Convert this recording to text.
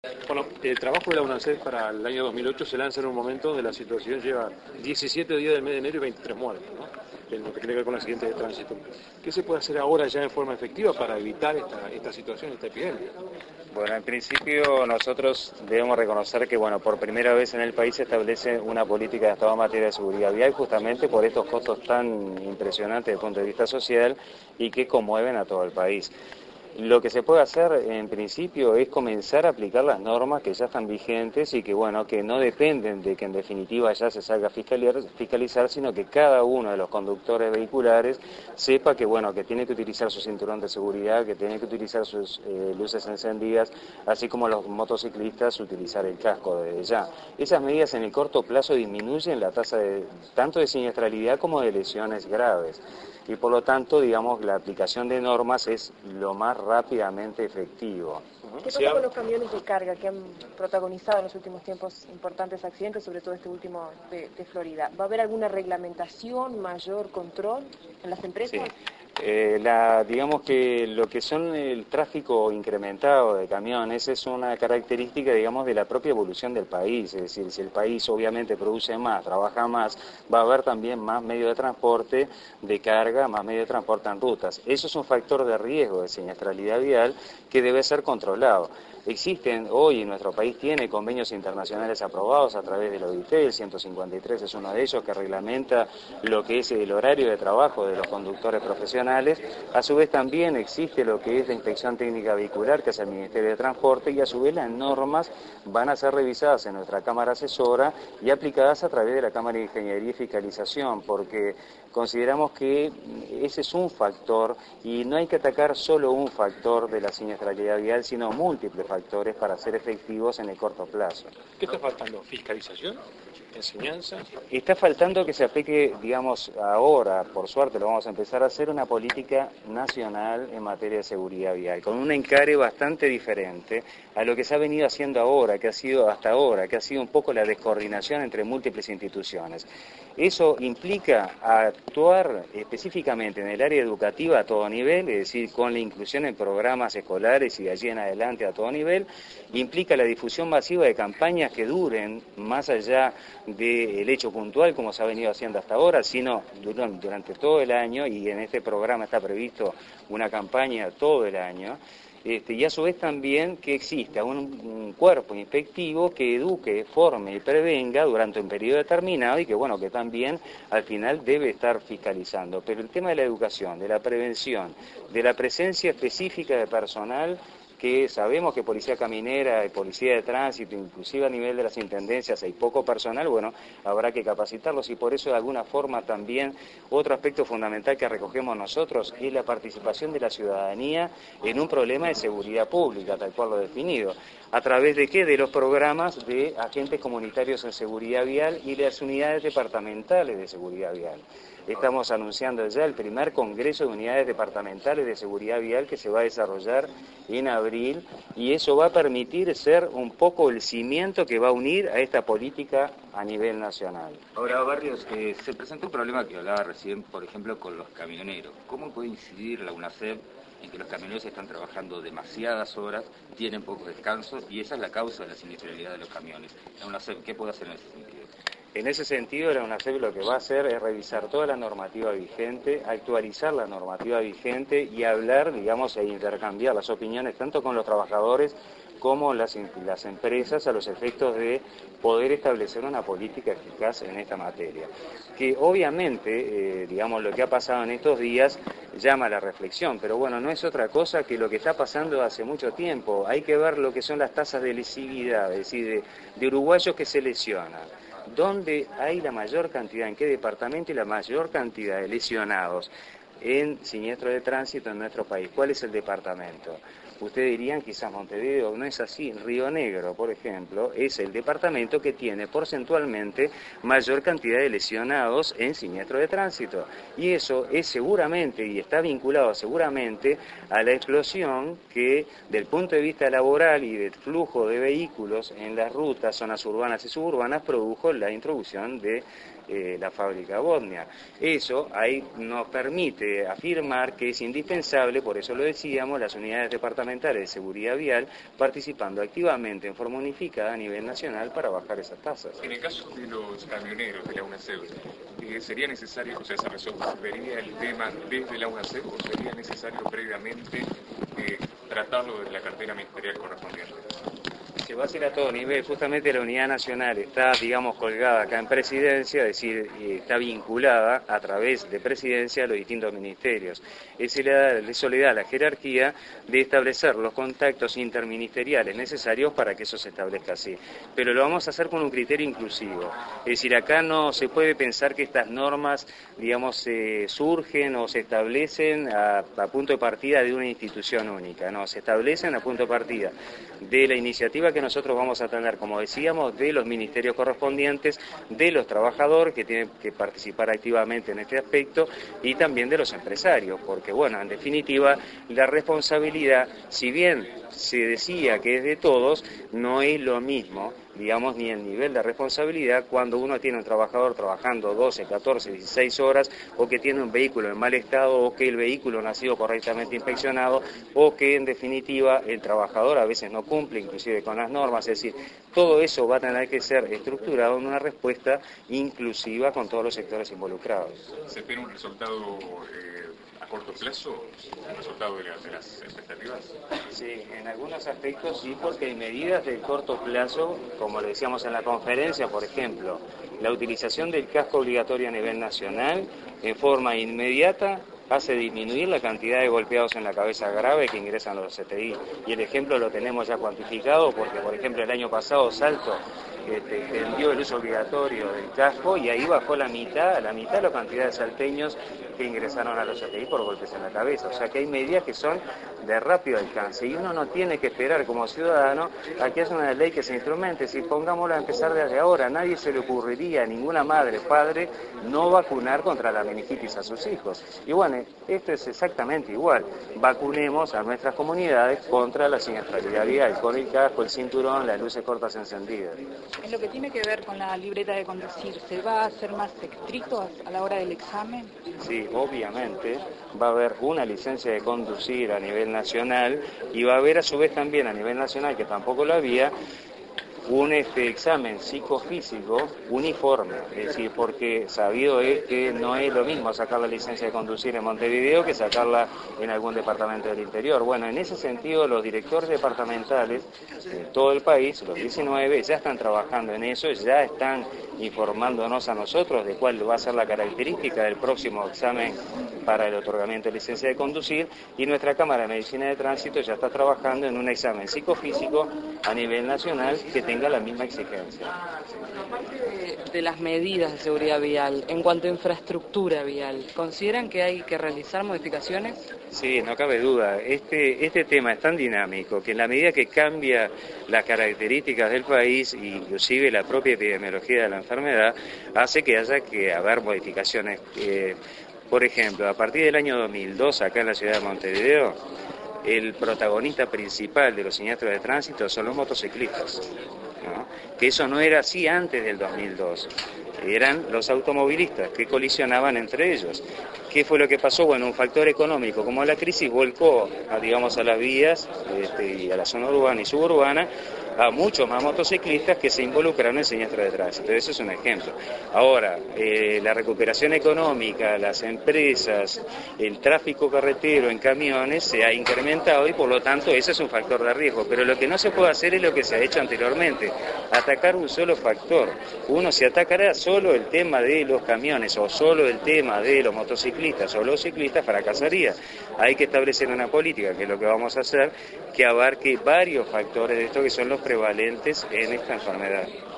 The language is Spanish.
Bueno, el trabajo de la UNACEF para el año 2008 se lanza en un momento donde la situación lleva 17 días del mes de enero y 23 muertos, ¿no? En lo que tiene que ver con accidentes de tránsito. ¿Qué se puede hacer ahora ya en forma efectiva para evitar esta situación, esta epidemia? Bueno, en principio nosotros debemos reconocer que, bueno, por primera vez en el país se establece una política de Estado en materia de seguridad vial justamente por estos costos tan impresionantes desde el punto de vista social y que conmueven a todo el país. Lo que se puede hacer en principio es comenzar a aplicar las normas que ya están vigentes y que, bueno, que no dependen de que en definitiva ya se salga a fiscalizar, sino que cada uno de los conductores vehiculares sepa que, bueno, que tiene que utilizar su cinturón de seguridad, que tiene que utilizar sus luces encendidas, así como los motociclistas utilizar el casco desde ya. Esas medidas en el corto plazo disminuyen la tasa tanto de siniestralidad como de lesiones graves. Y por lo tanto, digamos, la aplicación de normas es lo más rápidamente efectivo. ¿Qué pasa con los camiones de carga que han protagonizado en los últimos tiempos importantes accidentes, sobre todo este último de Florida? ¿Va a haber alguna reglamentación, mayor control en las empresas? Sí. Digamos que lo que son el tráfico incrementado de camiones es una característica, digamos, de la propia evolución del país. Es decir, si el país obviamente produce más, trabaja más, va a haber también más medios de transporte de carga, más medios de transporte en rutas. Eso es un factor de riesgo de siniestralidad vial que debe ser controlado. Existen hoy, nuestro país tiene convenios internacionales aprobados a través del OIT, el 153 es uno de ellos que reglamenta lo que es el horario de trabajo de los conductores profesionales. A su vez también existe lo que es la inspección técnica vehicular que hace el Ministerio de Transporte y a su vez las normas van a ser revisadas en nuestra Cámara Asesora y aplicadas a través de la Cámara de Ingeniería y Fiscalización, porque consideramos que ese es un factor y no hay que atacar solo un factor de la siniestralidad vial, sino múltiples factores para ser efectivos en el corto plazo. ¿Qué está faltando? ¿Fiscalización? ¿Enseñanza? Está faltando que se aplique, digamos, ahora, por suerte lo vamos a empezar a hacer, una política nacional en materia de seguridad vial, con un encare bastante diferente a lo que se ha venido haciendo ahora, que ha sido hasta ahora, que ha sido un poco la descoordinación entre múltiples instituciones. Eso implica actuar específicamente en el área educativa a todo nivel, es decir, con la inclusión en programas escolares y de allí en adelante a todo nivel, implica la difusión masiva de campañas que duren más allá del hecho puntual como se ha venido haciendo hasta ahora, sino durante todo el año, y en este programa está previsto una campaña todo el año. Y a su vez también que exista un cuerpo inspectivo que eduque, forme y prevenga durante un periodo determinado y que, bueno, que también al final debe estar fiscalizando. Pero el tema de la educación, de la prevención, de la presencia específica de personal, que sabemos que policía caminera y policía de tránsito, inclusive a nivel de las intendencias hay poco personal, bueno, habrá que capacitarlos y por eso de alguna forma también otro aspecto fundamental que recogemos nosotros es la participación de la ciudadanía en un problema de seguridad pública, tal cual lo he definido. ¿A través de qué? De los programas de agentes comunitarios en seguridad vial y de las unidades departamentales de seguridad vial. Estamos anunciando ya el primer Congreso de Unidades Departamentales de Seguridad Vial que se va a desarrollar en abril y eso va a permitir ser un poco el cimiento que va a unir a esta política a nivel nacional. Ahora, Barrios, se presentó un problema que hablaba recién, por ejemplo, con los camioneros. ¿Cómo puede incidir la UNACEF en que los camioneros están trabajando demasiadas horas, tienen pocos descansos y esa es la causa de la siniestralidad de los camiones? La UNACEF, ¿qué puede hacer en ese sentido? En ese sentido, la UNACEF lo que va a hacer es revisar toda la normativa vigente, actualizar la normativa vigente y hablar, digamos, e intercambiar las opiniones tanto con los trabajadores como las empresas a los efectos de poder establecer una política eficaz en esta materia. Que obviamente, digamos, lo que ha pasado en estos días llama a la reflexión, pero bueno, no es otra cosa que lo que está pasando hace mucho tiempo. Hay que ver lo que son las tasas de lesividad, es decir, de uruguayos que se lesionan. ¿Dónde hay la mayor cantidad, en qué departamento y la mayor cantidad de lesionados en siniestro de tránsito en nuestro país? ¿Cuál es el departamento? Ustedes dirían quizás Montevideo, no es así. Río Negro, por ejemplo, es el departamento que tiene porcentualmente mayor cantidad de lesionados en siniestro de tránsito. Y eso es seguramente, y está vinculado seguramente a la explosión que, del punto de vista laboral y del flujo de vehículos en las rutas, zonas urbanas y suburbanas, produjo la introducción de la fábrica Bosnia. Eso ahí nos permite afirmar que es indispensable, por eso lo decíamos, las unidades departamentales gubernamentales de seguridad vial participando activamente en forma unificada a nivel nacional para bajar esas tasas. En el caso de los camioneros de la UNACEV, ¿sería necesario, o sea, se resolvería el tema desde la UNACEV o sería necesario previamente tratarlo desde la cartera ministerial correspondiente? Se va a hacer a todo nivel. Justamente la unidad nacional está, digamos, colgada acá en Presidencia, es decir, está vinculada a través de Presidencia a los distintos ministerios. Eso le da la jerarquía de establecer los contactos interministeriales necesarios para que eso se establezca así. Pero lo vamos a hacer con un criterio inclusivo. Es decir, acá no se puede pensar que estas normas, digamos, surgen o se establecen a punto de partida de una institución única. No, se establecen a punto de partida de la iniciativa que nosotros vamos a tener, como decíamos, de los ministerios correspondientes, de los trabajadores que tienen que participar activamente en este aspecto y también de los empresarios, porque bueno, en definitiva, la responsabilidad, si bien se decía que es de todos, no es lo mismo, digamos, ni el nivel de responsabilidad cuando uno tiene un trabajador trabajando 12, 14, 16 horas o que tiene un vehículo en mal estado o que el vehículo no ha sido correctamente inspeccionado o que en definitiva el trabajador a veces no cumple inclusive con las normas, es decir, todo eso va a tener que ser estructurado en una respuesta inclusiva con todos los sectores involucrados. ¿Se espera un resultado a corto plazo, el resultado de las expectativas? Sí, en algunos aspectos sí, porque hay medidas de corto plazo, como le decíamos en la conferencia, por ejemplo, la utilización del casco obligatorio a nivel nacional en forma inmediata hace disminuir la cantidad de golpeados en la cabeza grave que ingresan a los CTI. Y el ejemplo lo tenemos ya cuantificado porque, por ejemplo, el año pasado Salto extendió el uso obligatorio del casco y ahí bajó la mitad la cantidad de salteños que ingresaron a los CTI por golpes en la cabeza. O sea que hay medidas que son de rápido alcance y uno no tiene que esperar como ciudadano a que haya una ley que se instrumente. Si pongámoslo a empezar desde ahora, nadie se le ocurriría, ninguna madre, padre, no vacunar contra la meningitis a sus hijos. Y bueno, esto es exactamente igual. Vacunemos a nuestras comunidades contra la siniestralidad vial, con el casco, el cinturón, las luces cortas encendidas. En lo que tiene que ver con la libreta de conducir, ¿se va a hacer más estricto a la hora del examen? Sí, obviamente va a haber una licencia de conducir a nivel nacional y va a haber a su vez también a nivel nacional, que tampoco lo había, un examen psicofísico uniforme, es decir, porque sabido es que no es lo mismo sacar la licencia de conducir en Montevideo que sacarla en algún departamento del interior. Bueno, en ese sentido los directores departamentales de todo el país, los 19, ya están trabajando en eso, ya están informándonos a nosotros de cuál va a ser la característica del próximo examen para el otorgamiento de licencia de conducir y nuestra Cámara de Medicina de Tránsito ya está trabajando en un examen psicofísico a nivel nacional que tenga la misma exigencia. Aparte de las medidas de seguridad vial, en cuanto a infraestructura vial, ¿consideran que hay que realizar modificaciones? Sí, no cabe duda. Este tema es tan dinámico que en la medida que cambia las características del país, inclusive la propia epidemiología de la enfermedad, hace que haya que haber modificaciones. Por ejemplo, a partir del año 2002, acá en la ciudad de Montevideo, el protagonista principal de los siniestros de tránsito son los motociclistas, ¿no? Que eso no era así antes del 2002. Eran los automovilistas que colisionaban entre ellos. ¿Qué fue lo que pasó? Bueno, un factor económico como la crisis volcó a las vías y a la zona urbana y suburbana a muchos más motociclistas que se involucraron en siniestros de tránsito. Eso es un ejemplo. Ahora, la recuperación económica, las empresas, el tráfico carretero en camiones se ha incrementado y por lo tanto ese es un factor de riesgo. Pero lo que no se puede hacer es lo que se ha hecho anteriormente, atacar un solo factor. Uno se atacará solo el tema de los camiones o solo el tema de los motociclistas o los ciclistas, fracasaría. Hay que establecer una política, que es lo que vamos a hacer, que abarque varios factores de esto que son los prevalentes en esta enfermedad.